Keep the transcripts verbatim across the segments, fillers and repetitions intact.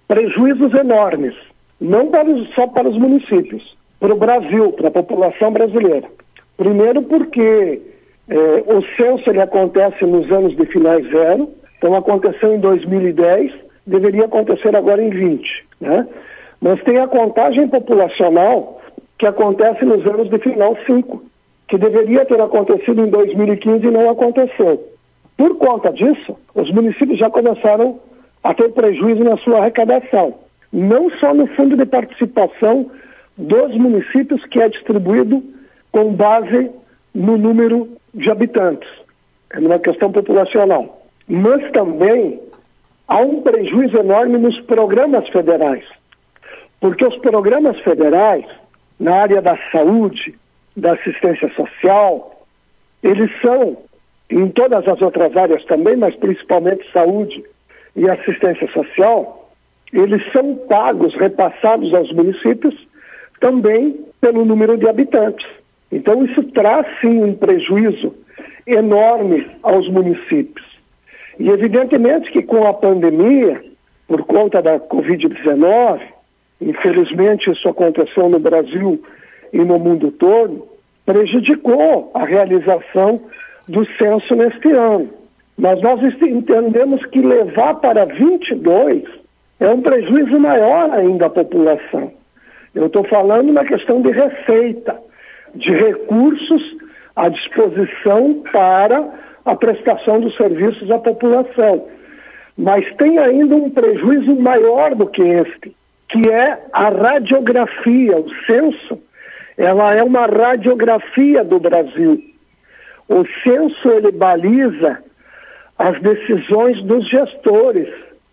prejuízos enormes, não para os, só para os municípios, para o Brasil, para a população brasileira. Primeiro porque eh, o censo ele acontece nos anos de finais zero, então aconteceu em dois mil e dez, deveria acontecer agora em vinte, né? Mas tem a contagem populacional que acontece nos anos de final cinco, que deveria ter acontecido em dois mil e quinze e não aconteceu. Por conta disso, os municípios já começaram a ter prejuízo na sua arrecadação, não só no fundo de participação dos municípios, que é distribuído com base no número de habitantes, é uma questão populacional, mas também há um prejuízo enorme nos programas federais, porque os programas federais, na área da saúde, da assistência social, eles são, em todas as outras áreas também, mas principalmente saúde e assistência social, eles são pagos, repassados aos municípios, também pelo número de habitantes. Então isso traz sim um prejuízo enorme aos municípios. E evidentemente que com a pandemia, por conta da covid dezenove, infelizmente isso aconteceu no Brasil e no mundo todo, prejudicou a realização do censo neste ano. Mas nós entendemos que levar para vinte e dois é um prejuízo maior ainda à população. Eu estou falando na questão de receita, de recursos à disposição para a prestação dos serviços à população. Mas tem ainda um prejuízo maior do que este, que é a radiografia. O censo, ela é uma radiografia do Brasil. O censo, ele baliza as decisões dos gestores,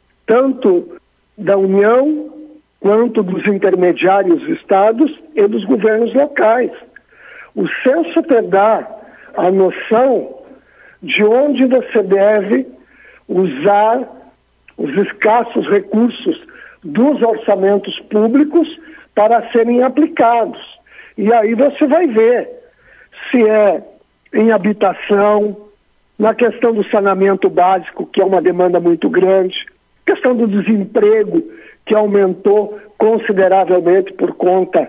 tanto da União, quanto dos intermediários estados e dos governos locais. O censo te dá a noção de onde você deve usar os escassos recursos dos orçamentos públicos para serem aplicados. E aí você vai ver se é em habitação, na questão do saneamento básico, que é uma demanda muito grande, questão do desemprego, que aumentou consideravelmente por conta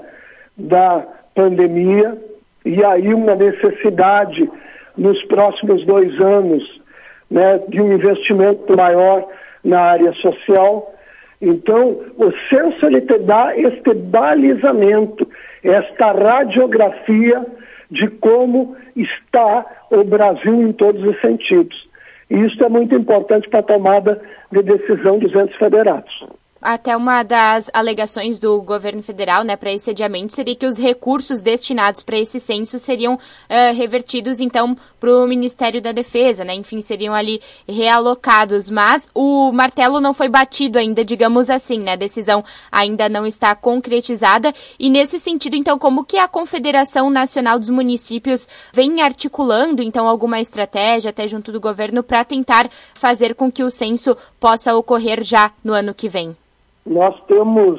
da pandemia, e aí uma necessidade nos próximos dois anos, né, de um investimento maior na área social. Então, o censo ele te dá este balizamento, esta radiografia de como está o Brasil em todos os sentidos. E isso é muito importante para a tomada de decisão dos entes federados. Até uma das alegações do governo federal, né, para esse adiamento seria que os recursos destinados para esse censo seriam uh, revertidos, então, para o Ministério da Defesa, né, enfim, seriam ali realocados, mas o martelo não foi batido ainda, digamos assim, né, a decisão ainda não está concretizada, e nesse sentido, então, como que a Confederação Nacional dos Municípios vem articulando, então, alguma estratégia, até junto do governo, para tentar fazer com que o censo possa ocorrer já no ano que vem? Nós temos,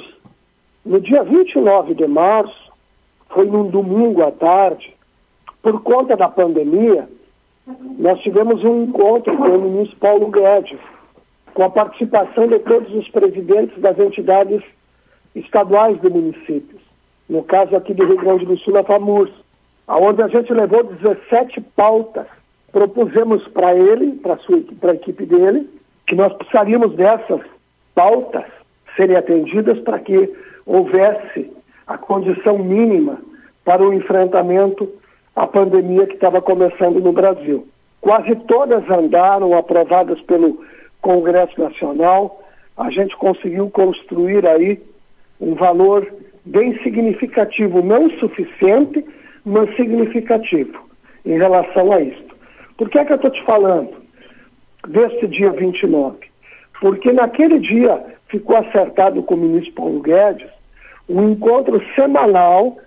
no dia vinte e nove de março, foi num domingo à tarde, por conta da pandemia, nós tivemos um encontro com o ministro Paulo Guedes, com a participação de todos os presidentes das entidades estaduais de municípios, no caso aqui do Rio Grande do Sul, a FAMURS, onde a gente levou dezessete pautas, propusemos para ele, para a equipe dele, que nós precisaríamos dessas pautas serem atendidas para que houvesse a condição mínima para o enfrentamento à pandemia que estava começando no Brasil. Quase todas andaram aprovadas pelo Congresso Nacional. A gente conseguiu construir aí um valor bem significativo, não suficiente, mas significativo em relação a isso. Por que é que eu estou te falando desse dia vinte e nove? Porque naquele dia ficou acertado com o ministro Paulo Guedes um encontro semanal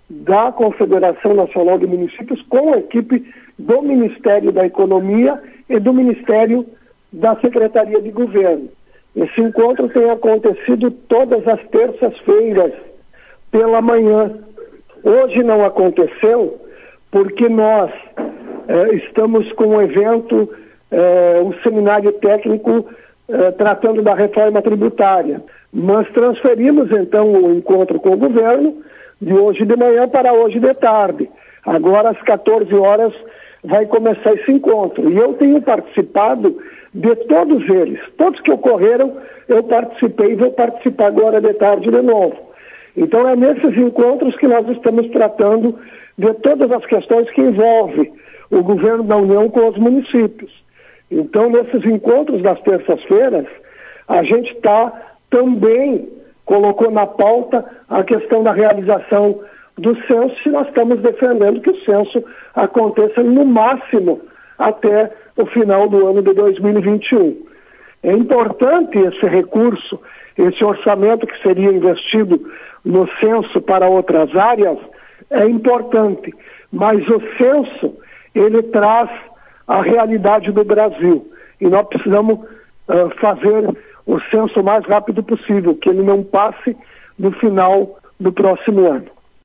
da Confederação Nacional de Municípios com a equipe do Ministério da Economia e do Ministério da Secretaria de Governo. Esse encontro tem acontecido todas as terças-feiras pela manhã. Hoje não aconteceu porque nós eh, estamos com um evento, eh, um seminário técnico eh, tratando da reforma tributária. Mas transferimos então o encontro com o governo de hoje de manhã para hoje de tarde. Agora às quatorze horas vai começar esse encontro. E eu tenho participado de todos eles. Todos que ocorreram, eu participei e vou participar agora de tarde de novo. Então é nesses encontros que nós estamos tratando de todas as questões que envolvem o governo da União com os municípios. Então, nesses encontros das terças-feiras, a gente está também colocou na pauta a questão da realização do censo, se nós estamos defendendo que o censo aconteça no máximo até o final do ano de dois mil e vinte e um. É importante esse recurso, esse orçamento que seria investido no censo para outras áreas, é importante, mas o censo, ele traz a realidade do Brasil e nós precisamos uh, fazer o censo o mais rápido possível, que ele não passe no final do próximo ano.